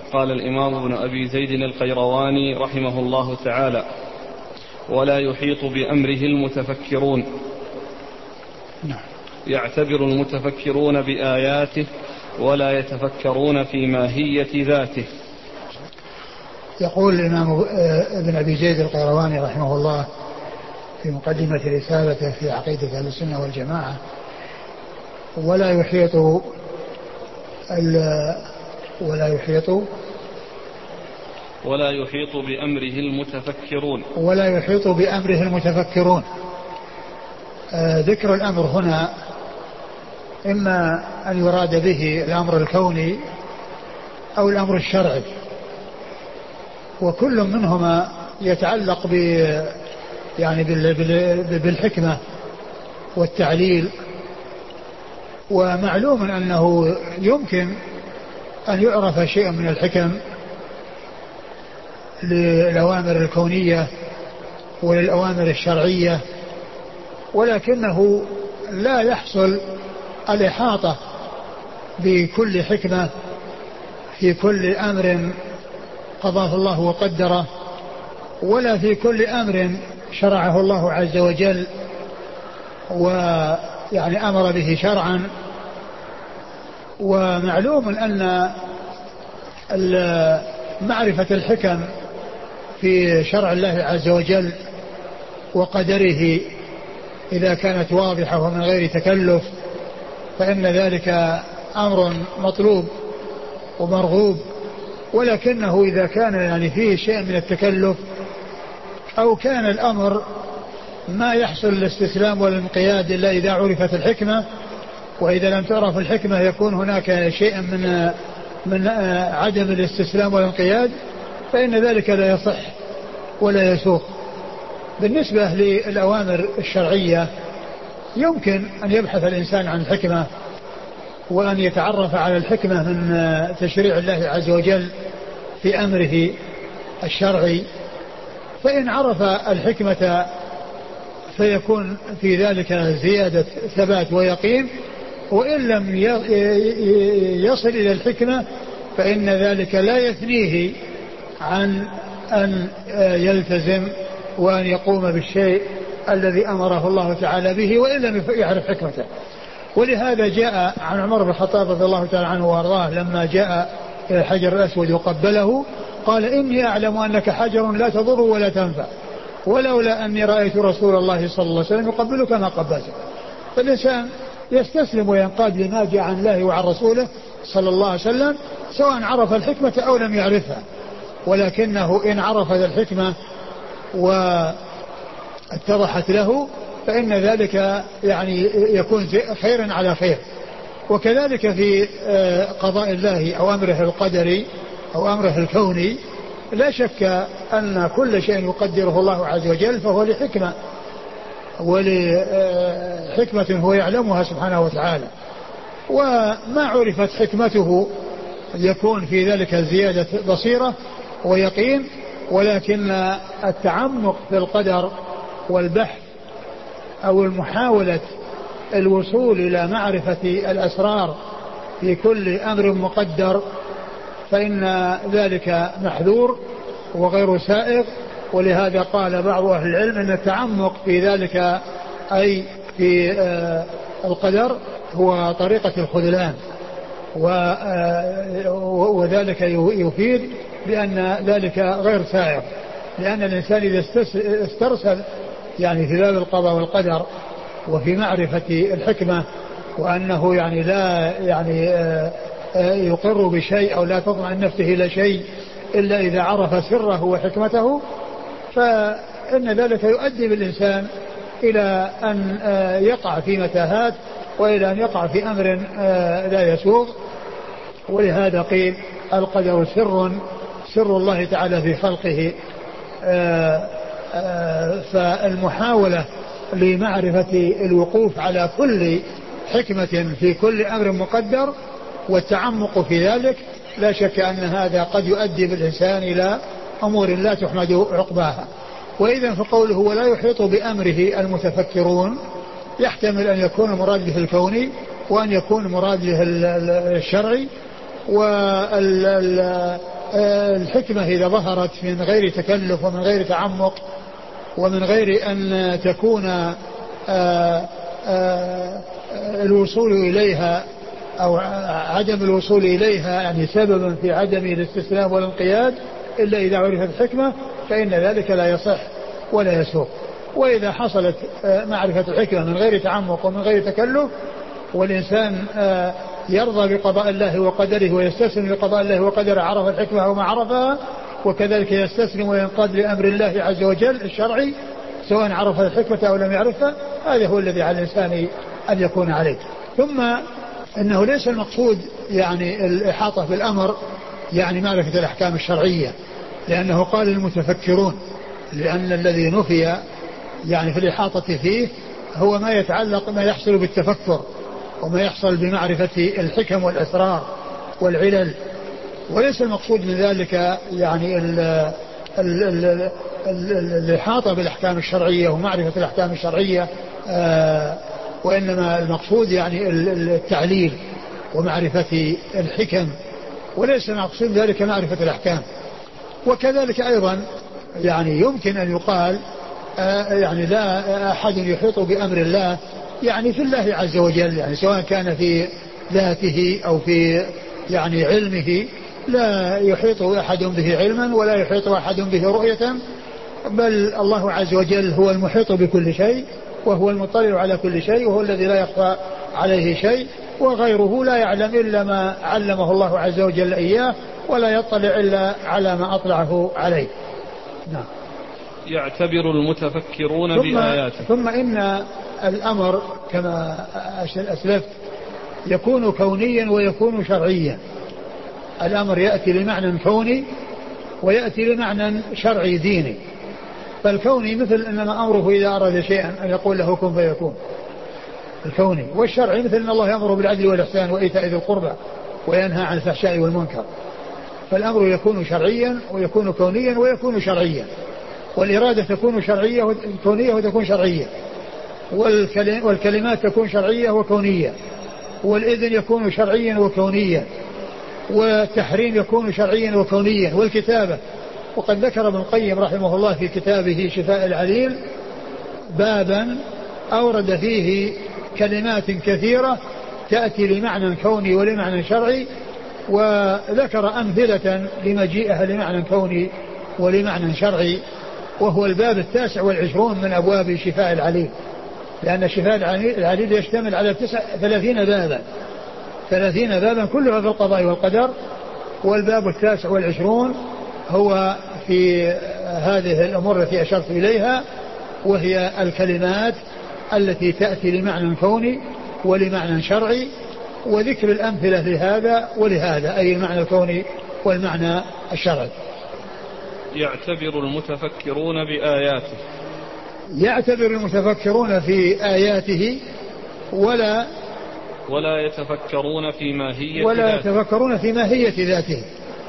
قال الإمام ابن أبي زيد القيرواني رحمه الله تعالى: ولا يحيط بأمره المتفكرون. يعتبر المتفكرون بآياته ولا يتفكرون في ماهية ذاته. يقول الإمام ابن أبي زيد القيرواني رحمه الله في مقدمة رسالته في عقيدة أهل السنة والجماعة: ولا يحيط بأمره المتفكرون. ولا يحيط بأمره المتفكرون. ذكر الأمر هنا إما أن يراد به الأمر الكوني أو الأمر الشرعي، وكل منهما يتعلق يعني بالحكمة والتعليل. ومعلوم أنه يمكن أن يعرف شيء من الحكم للأوامر الكونية وللأوامر الشرعية، ولكنه لا يحصل الإحاطة بكل حكمة في كل أمر قضاه الله وقدره، ولا في كل أمر شرعه الله عز وجل ويعني أمر به شرعا. ومعلوم أن معرفة الحكم في شرع الله عز وجل وقدره إذا كانت واضحة ومن غير تكلف فإن ذلك أمر مطلوب ومرغوب، ولكنه إذا كان يعني فيه شيء من التكلف أو كان الأمر ما يحصل الاستسلام والانقياد إلا إذا عرفت الحكمة، وإذا لم تعرف الحكمة يكون هناك شيء من عدم الاستسلام والانقياد، فإن ذلك لا يصح ولا يسوق. بالنسبة للأوامر الشرعية يمكن أن يبحث الإنسان عن الحكمة وأن يتعرف على الحكمة من تشريع الله عز وجل في أمره الشرعي، فإن عرف الحكمة فيكون في ذلك زيادة ثبات ويقين، وإن لم يصل إلى الحكمة فإن ذلك لا يثنيه عن أن يلتزم وأن يقوم بالشيء الذي أمره الله تعالى به وإن لم يعرف حكمته. ولهذا جاء عن عمر بن الخطاب رضي الله تعالى عنه وارضاه لما جاء إلى الحجر الأسود وقبله قال: إني أعلم أنك حجر لا تضر ولا تنفع، ولولا أني رأيت رسول الله صلى الله عليه وسلم يقبلك ما قبلتك. فالإنسان يستسلم وينقاد لما جاء عن الله وعن رسوله صلى الله عليه وسلم سواء عرف الحكمة أو لم يعرفها، ولكنه إن عرف الحكمة واتضحت له فإن ذلك يعني يكون خيرا على خير. وكذلك في قضاء الله أو أمره القدري أو أمره الكوني لا شك أن كل شيء يقدره الله عز وجل فهو لحكمة ولحكمة هو يعلمها سبحانه وتعالى، وما عرفت حكمته يكون في ذلك زيادة بصيرة ويقين. ولكن التعمق في القدر والبحث أو المحاولة الوصول إلى معرفة الأسرار في كل أمر مقدر فإن ذلك محذور وغير سائغ. ولهذا قال بعض أهل العلم أن التعمق في ذلك أي في القدر هو طريقة الخذلان، وذلك يفيد بأن ذلك غير سائغ، لأن الإنسان إذا استرسل يعني في باب القضاء والقدر وفي معرفة الحكمة وأنه يعني لا يعني يقر بشيء أو لا تطمئن نفسه إلى شيء إلا إذا عرف سره وحكمته، فإن ذلك يؤدي بالإنسان إلى أن يقع في متاهات وإلى أن يقع في أمر لا يسوغ. ولهذا قيل القدر سر الله تعالى في خلقه. فالمحاولة لمعرفة الوقوف على كل حكمة في كل أمر مقدر والتعمق في ذلك لا شك أن هذا قد يؤدي بالإنسان إلى أمور لا تحمد عقباها. وإذا فقوله ولا يحيط بأمره المتفكرون يحتمل أن يكون مراد به الكوني وأن يكون مراد به الشرعي، والحكمة إذا ظهرت من غير تكلف ومن غير تعمق ومن غير أن تكون الوصول إليها أو عدم الوصول إليها يعني سببا في عدم الاستسلام والانقياد، إلا إذا عرفت الحكمة فإن ذلك لا يصح ولا يسوق. وإذا حصلت معرفة الحكمة من غير تعمق ومن غير تكلف، والإنسان يرضى بقضاء الله وقدره ويستسلم لقضاء الله وقدره، عرف الحكمة وما عرفها، وكذلك يستسلم وينقاد لأمر الله عز وجل الشرعي سواء عرف الحكمة أو لم يعرفها، هذا هو الذي على الإنسان أن يكون عليه. ثم إنه ليس المقصود يعني الإحاطة بالأمر يعني معرفة الأحكام الشرعية، لأنه قال المتفكرون، لأن الذي نفي يعني في الإحاطة فيه هو ما يتعلق ما يحصل بالتفكر وما يحصل بمعرفة الحكم والأسرار والعلل، وليس المقصود من ذلك يعني الإحاطة بالأحكام الشرعية ومعرفة الأحكام الشرعية، وإنما المقصود يعني التعليل ومعرفة الحكم، وليس المقصود ذلك معرفة الأحكام. وكذلك أيضا يعني يمكن أن يقال يعني لا أحد يحيط بأمر الله يعني في الله عز وجل، يعني سواء كان في ذاته أو في يعني علمه، لا يحيط أحد به علما ولا يحيط أحد به رؤية، بل الله عز وجل هو المحيط بكل شيء وهو المطلع على كل شيء، وهو الذي لا يخفى عليه شيء، وغيره لا يعلم إلا ما علمه الله عز وجل إياه، ولا يطلع إلا على ما أطلعه عليه. نعم. يعتبر المتفكرون بآياته. ثم إن الأمر كما أسلفت يكون كونيا ويكون شرعيا. الأمر يأتي لمعنى كوني ويأتي لمعنى شرعي ديني. فالكوني مثل إنما أمره إذا أراد شيئا أن يقول له كن فيكون، الكوني. والشرعي مثل أن الله يأمر بالعدل والإحسان وإيتاء ذي القربى وينهى عن الفحشاء والمنكر. فالأمر يكون شرعيا ويكون كونيا ويكون شرعيا، والإرادة تكون شرعية كونية وتكون شرعية، والكلمات تكون شرعية وكونية، والإذن يكون شرعيا وكونيا، والتحريم يكون شرعيا وكونيا، والكتابة. وقد ذكر ابن القيم رحمه الله في كتابه شفاء العليل بابا أورد فيه كلمات كثيرة تأتي لمعنى كوني ولمعنى شرعي، وذكر أمثلة لمجيئها لمعنى كوني ولمعنى شرعي، وهو الباب 29 من أبواب شفاء العليل، لأن شفاء العليل يشتمل على 30 بابا، 30 بابا كلها في القضاء والقدر، والباب 29 هو في هذه الأمور التي أشرت إليها، وهي الكلمات التي تأتي لمعنى كوني ولمعنى شرعي، وذكر الأمثلة لهذا ولهذا، أي المعنى الكوني والمعنى الشرعي. يعتبر المتفكرون بآياته. يعتبر المتفكرون في آياته ولا يتفكرون في ماهية ولا يتفكرون في ماهية ذاته.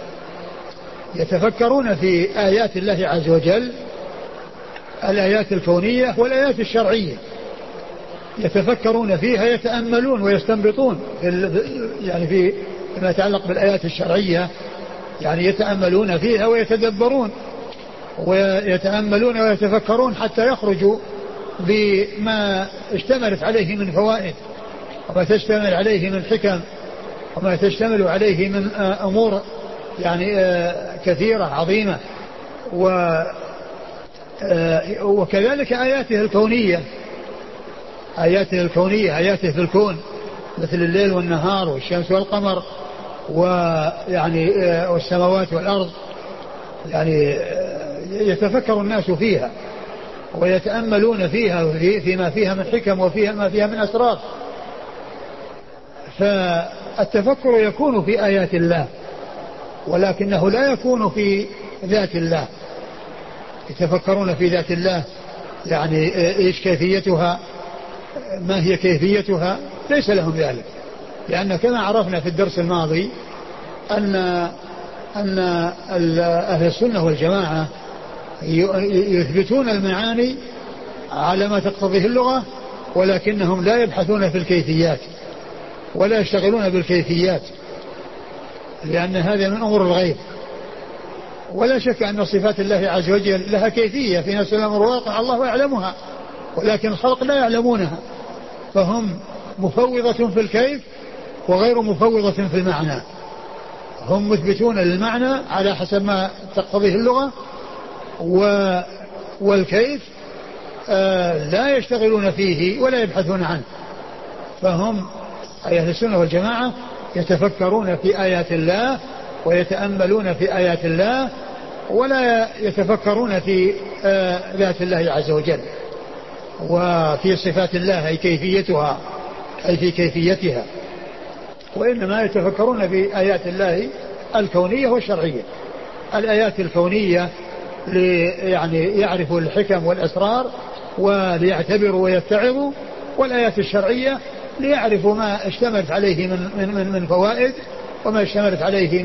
يتفكرون في آيات الله عز وجل، الآيات الكونية والآيات الشرعية، يتفكرون فيها، يتأملون ويستنبطون يعني في ما يتعلق بالآيات الشرعية، يعني يتأملون فيها ويتدبرون ويتأملون ويتفكرون حتى يخرجوا بما اشتملت عليه من فوائد، وما تشتمل عليه من حكم، وما تشتمل عليه من أمور يعني كثيرة عظيمة. وكذلك آياته الكونية، آياته الكونية، آياته في الكون مثل الليل والنهار والشمس والقمر ويعني والسماوات والأرض، يعني يتفكر الناس فيها ويتأملون فيها فيما فيها من حكم وفيها ما فيها من أسرار. فالتفكر يكون في آيات الله، ولكنه لا يكون في ذات الله. يتفكرون في ذات الله، يعني إيش كيفيتها، ما هي كيفيتها، ليس لهم ذلك، لأن كما عرفنا في الدرس الماضي أن أهل السنة والجماعة يثبتون المعاني على ما تقتضيه اللغة، ولكنهم لا يبحثون في الكيفيات ولا يشتغلون بالكيفيات، لأن هذا من أمور الغيب. ولا شك أن صفات الله عز وجل لها كيفية، في نفس الأمر واقع الله يعلمها، ولكن الخلق لا يعلمونها، فهم مفوضة في الكيف وغير مفوضة في المعنى. هم مثبتون للمعنى على حسب ما تقتضيه اللغة، والكيف لا يشتغلون فيه ولا يبحثون عنه. فهم أهل السنة والجماعة يتفكرون في آيات الله ويتأملون في آيات الله، ولا يتفكرون في ذات الله عز وجل وفي صفات الله أي كيفيتها، أي في كيفيتها، وإنما يتفكرون في آيات الله الكونية والشرعية. الآيات الكونية يعني يعرفوا الحكم والأسرار وليعتبروا ويتعظوا، والآيات الشرعية ليعرفوا ما اشتملت عليه من فوائد، وما اشتملت عليه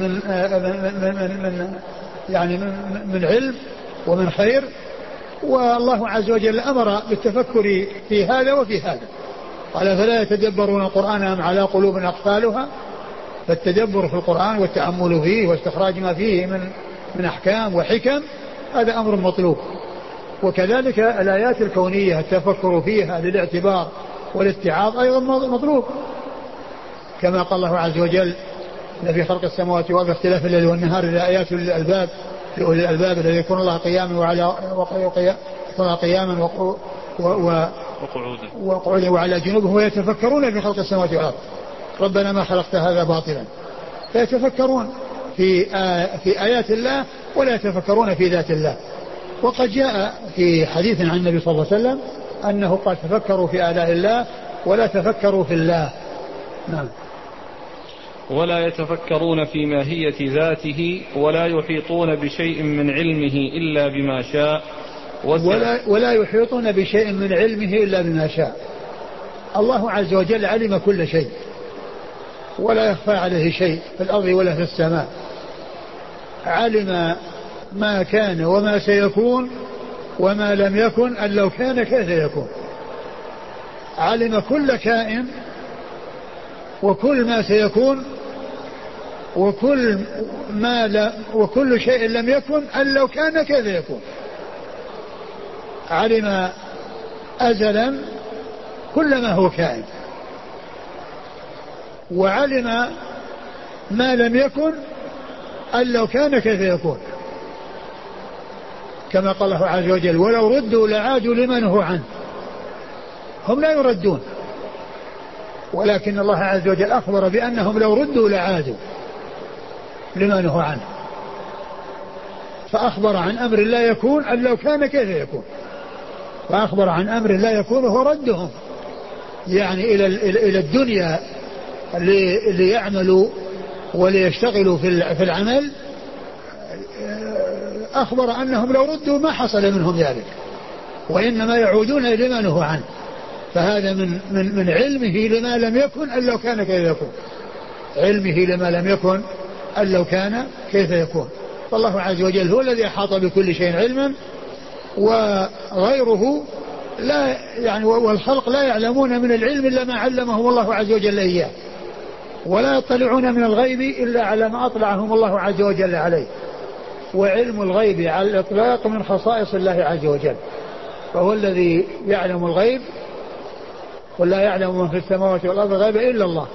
من علم ومن خير. والله عز وجل أمر بالتفكر في هذا وفي هذا، قال فلا يتدبرون القرآن أم على قلوب أقفالها. فالتدبر في القرآن والتأمل فيه واستخراج ما فيه من أحكام وحكم هذا أمر مطلوب. وكذلك الآيات الكونية التفكر فيها للاعتبار والاتعاظ أيضا مطلوب، كما قال الله عز وجل في خلق السماوات والأرض اختلاف الليل والنهار لآيات للألباب لأولي الألباب الذين يكون الله قياما وقعودا وعلى جنوبهم ويتفكرون في خلق السماوات والأرض ربنا ما خلقت هذا باطلا. فيتفكرون في آيات الله ولا يتفكرون في ذات الله. وقد جاء في حديث عن النبي صلى الله عليه وسلم أنه قال تفكروا في آلاء الله ولا تفكروا في الله. نعم. ولا يتفكرون في ماهية ذاته ولا يحيطون بشيء من علمه إلا بما شاء ولا يحيطون بشيء من علمه إلا بما شاء. الله عز وجل علم كل شيء ولا يخفى عليه شيء في الأرض ولا في السماء. علم ما كان وما سيكون وما لم يكن أن لو كان كيف يكون. علم كل كائن وكل ما سيكون وكل شيء لم يكن أن لو كان كيف يكون. علم أزلا كل ما هو كائن، وعلم ما لم يكن أن لو كان كيف يكون، كما قال الله عز وجل ولو ردوا لعادوا لما نهوا عنه. هم لا يردون، ولكن الله عز وجل أخبر بأنهم لو ردوا لعادوا لما نهوا عنه، فأخبر عن أمر لا يكون أن لو كان كيف يكون، فأخبر عن أمر لا يكون وهو ردهم يعني إلى الدنيا ليعملوا وليشتغلوا في العمل. أخبر أنهم لو ردوا ما حصل منهم ذلك، وإنما يعودون إلى ما نهوا عنه. فهذا من علمه لما لم يكن أن لو كان كيف يكون، علمه لما لم يكن أن لو كان كيف يكون. فالله عز وجل هو الذي أحاط بكل شيء علما، وغيره لا يعني والخلق لا يعلمون من العلم إلا ما علمهم الله عز وجل إياه، ولا يطلعون من الغيب إلا على ما أطلعهم الله عز وجل عليه. وعلم الغيب على الإطلاق من خصائص الله عز وجل، فهو الذي يعلم الغيب، ولا يعلم من في السماوات والأرض الغيب إلا الله.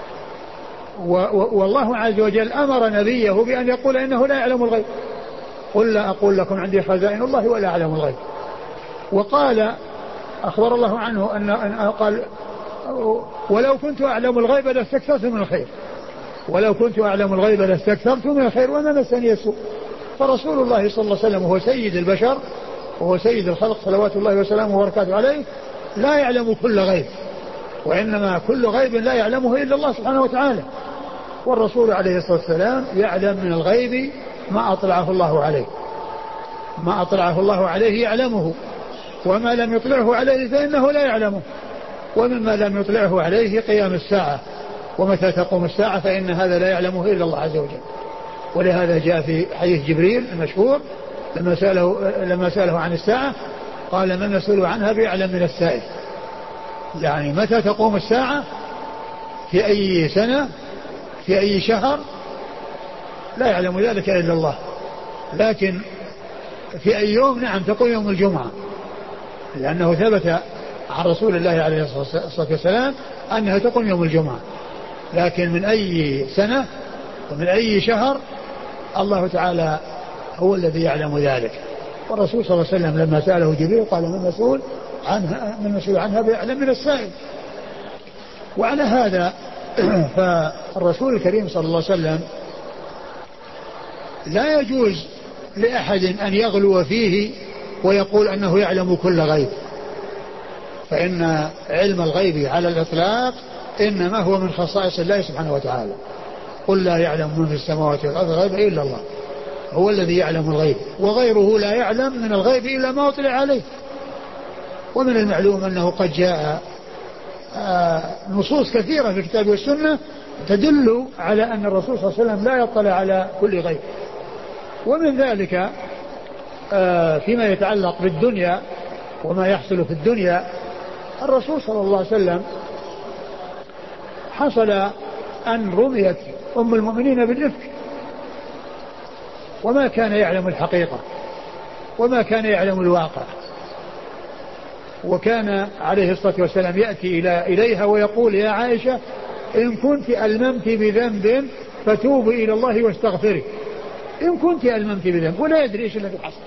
والله عز وجل أمر نبيه بأن يقول إنه لا يعلم الغيب، قل لا أقول لكم عندي خزائن الله ولا أعلم الغيب. وقال أخبر الله عنه أن قال ولو كنت أعلم الغيب لاستكثرت من الخير، ولو كنت أعلم الغيب لاستكثرت من الخير وما مسني السوء. فرسول الله صلى الله عليه وسلم هو سيد البشر وهو سيد الخلق صلوات الله وسلامه وبركاته عليه، لا يعلم كل غيب، وإنما كل غيب لا يعلمه إلا الله سبحانه وتعالى. والرسول عليه الصلاة والسلام يعلم من الغيب ما أطلعه الله عليه، ما أطلعه الله عليه يعلمه، وما لم يطلعه عليه فإنه لا يعلمه. ومما لم يطلعه عليه قيام الساعة ومتى تقوم الساعة فإن هذا لا يعلمه إلا الله عز وجل. ولهذا جاء في حديث جبريل المشهور لما سأله عن الساعة قال من مسؤول عنها بأعلم من السائل. يعني متى تقوم الساعة، في أي سنة، في أي شهر، لا يعلم ذلك إلا الله. لكن في أي يوم نعم تقول يوم الجمعة، لأنه ثبت عن رسول الله عليه الصلاة والسلام أنها تقوم يوم الجمعة. لكن من أي سنة ومن أي شهر الله تعالى هو الذي يعلم ذلك. والرسول صلى الله عليه وسلم لما سأله جبريل قال من مسؤول عنها بأعلم من السائل. وعلى هذا فالرسول الكريم صلى الله عليه وسلم لا يجوز لأحد أن يغلو فيه ويقول أنه يعلم كل غيب، فإن علم الغيب على الإطلاق إنما هو من خصائص الله سبحانه وتعالى. قل لا يعلم من في السماوات والأرض الغيب إلا الله، هو الذي يعلم الغيب، وغيره لا يعلم من الغيب إلا ما أطلع عليه. ومن المعلوم أنه قد جاء نصوص كثيرة في الكتاب والسنة تدل على أن الرسول صلى الله عليه وسلم لا يطلع على كل غيب. ومن ذلك فيما يتعلق بالدنيا وما يحصل في الدنيا، الرسول صلى الله عليه وسلم حصل أن رميت أم المؤمنين بالإفك وما كان يعلم الحقيقة وما كان يعلم الواقع، وكان عليه الصلاة والسلام يأتي إليها ويقول يا عائشة إن كنت ألممت بذنب فتوبي إلى الله واستغفري، إن كنت ألممت بذنب، ولا يدري إيش الذي حصل.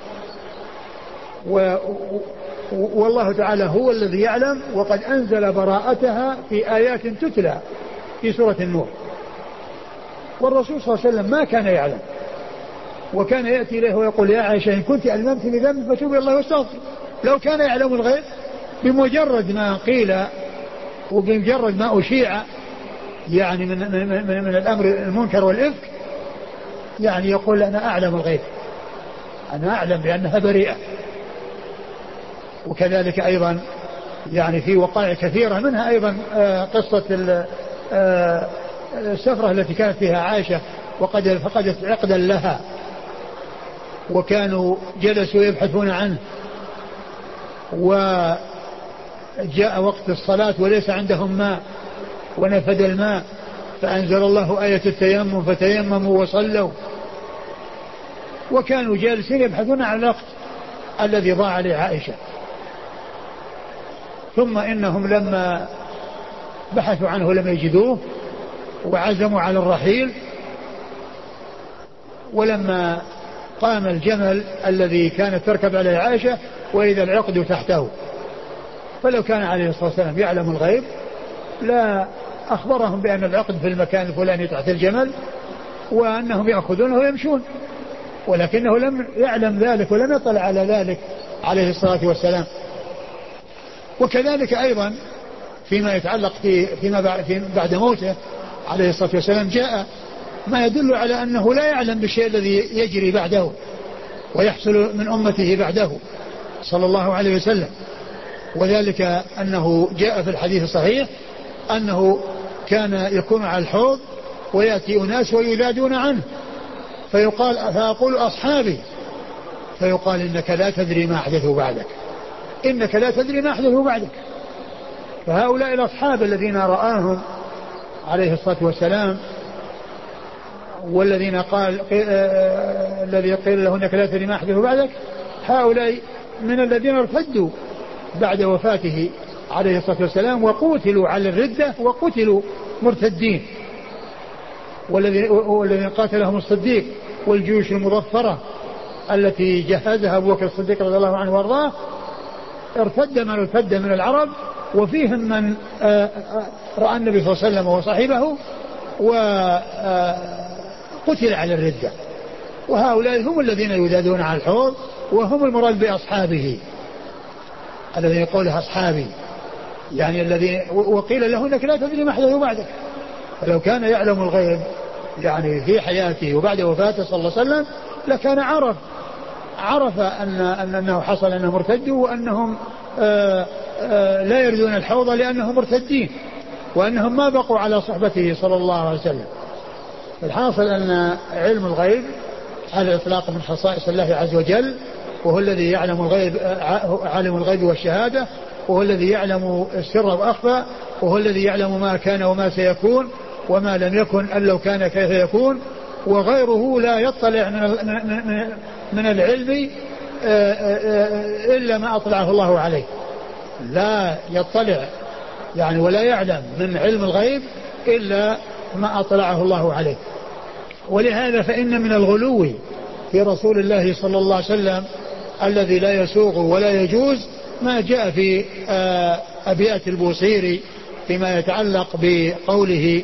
والله تعالى هو الذي يعلم، وقد أنزل براءتها في آيات تتلى في سورة النور. والرسول صلى الله عليه وسلم ما كان يعلم، وكان يأتي إليه ويقول يا عائشة إن كنت ألممت بذنب فتوبي إلى الله واستغفري. لو كان يعلم الغيب بمجرد ما قيل وبمجرد ما أشيع يعني من الأمر المنكر والإفك، يعني يقول أنا أعلم الغيب، أنا أعلم بأنها بريئة. وكذلك أيضا يعني في وقائع كثيرة، منها أيضا قصة السفرة التي كانت فيها عائشة وقد فقدت عقدا لها، وكانوا جلسوا يبحثون عنه، وجاء وقت الصلاة وليس عندهم ماء ونفد الماء، فأنزل الله آية التيمم فتيمموا وصلوا، وكانوا جالسين يبحثون عن الوقت الذي ضاع لعائشة. ثم إنهم لما بحثوا عنه لم يجدوه وعزموا على الرحيل، ولما قام الجمل الذي كانت تركب عليه عائشة وإذا العقد تحته، فلو كان عليه الصلاة والسلام يعلم الغيب لا أخبرهم بأن العقد في المكان الفلاني تحت الجمل وأنهم يأخذونه ويمشون، ولكنه لم يعلم ذلك ولم يطلع على ذلك عليه الصلاة والسلام. وكذلك أيضا فيما يتعلق فيما بعد موته عليه الصلاة والسلام جاء ما يدل على أنه لا يعلم بالشيء الذي يجري بعده ويحصل من أمته بعده صلى الله عليه وسلم. وذلك أنه جاء في الحديث الصحيح أنه كان يكون على الحوض ويأتي أناس ويذادون عنه فأقول أصحابي، فيقال إنك لا تدري ما أحدثوا بعدك، إنك لا تدري ما أحدثوا بعدك. فهؤلاء الأصحاب الذين رآهم عليه الصلاة والسلام والذين الذي قيل له إنك لا تدري ما أحدثوا بعدك، هؤلاء من الذين ارتدوا بعد وفاته عليه الصلاة والسلام وقتلوا على الردة وقتلوا مرتدين، والذين قاتلهم الصديق والجيوش المظفرة التي جهزها أبو بكر الصديق رضي الله عنه وارضاه، ارتد من ارتد من العرب، وفيهم من رأى النبي صلى الله عليه وسلم وصحبه وقتل على الردة. وهؤلاء هم الذين يذادون على الحوض، وهم المراد بأصحابه الذين يقولها أصحابي، يعني الذي وقيل له إنك لا تدري ما أحدث بعدك. فلو كان يعلم الغيب يعني في حياته وبعد وفاته صلى الله عليه وسلم لكان عرف أنه حصل أنهم ارتدوا وأنهم لا يردون الحوض لأنهم مرتدين، وأنهم ما بقوا على صحبته صلى الله عليه وسلم. الحاصل أن علم الغيب على الإطلاق من خصائص الله عز وجل، وهو الذي يعلم الغيب، عالم الغيب والشهادة، وهو الذي يعلم السر وأخفى، وهو الذي يعلم ما كان وما سيكون وما لم يكن أن لو كان كيف يكون، وغيره لا يطلع من العلم إلا ما أطلعه الله عليه، لا يطلع يعني ولا يعلم من علم الغيب إلا ما أطلعه الله عليه. ولهذا فإن من الغلو في رسول الله صلى الله عليه وسلم الذي لا يسوغ ولا يجوز ما جاء في أبيات البوصيري فيما يتعلق بقوله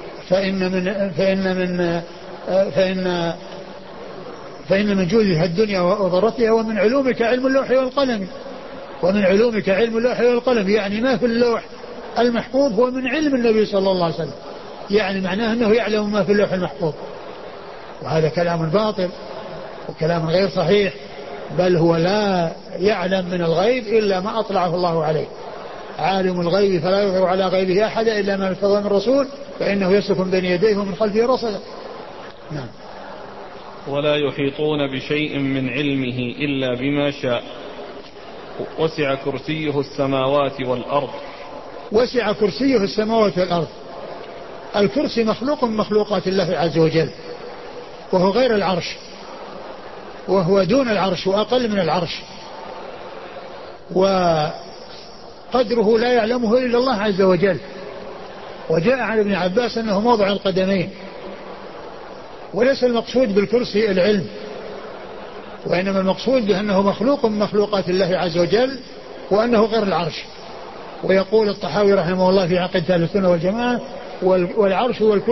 فإن من جودها الدنيا وضرتها ومن علومك علم اللوح والقلم، ومن علومك علم اللوح والقلم، يعني ما في اللوح المحفوظ هو من علم النبي صلى الله عليه وسلم، يعني معناه أنه يعلم ما في اللوح المحفوظ، وهذا كلام باطل وكلام غير صحيح، بل هو لا يعلم من الغيب إلا ما أطلعه الله عليه. عالم الغيب فلا يظهر على غيبه أحدا إلا ما ارتضى من رسول فإنه يسلك من بين يديه ومن خلفه رصدا. نعم. ولا يحيطون بشيء من علمه إلا بما شاء، وسع كرسيه السماوات والأرض. وسع كرسيه السماوات والأرض، الكرسي مخلوق من مخلوقات الله عز وجل، وهو غير العرش، وهو دون العرش وأقل من العرش، وقدره لا يعلمه إلا الله عز وجل. وجاء عن ابن عباس أنه موضع القدمين، وليس المقصود بالكرسي العلم، وإنما المقصود بأنه مخلوق من مخلوقات الله عز وجل، وأنه غير العرش. ويقول الطحاوي رحمه الله في عقيدة أهل السنة والجماعة والعرش والكرسي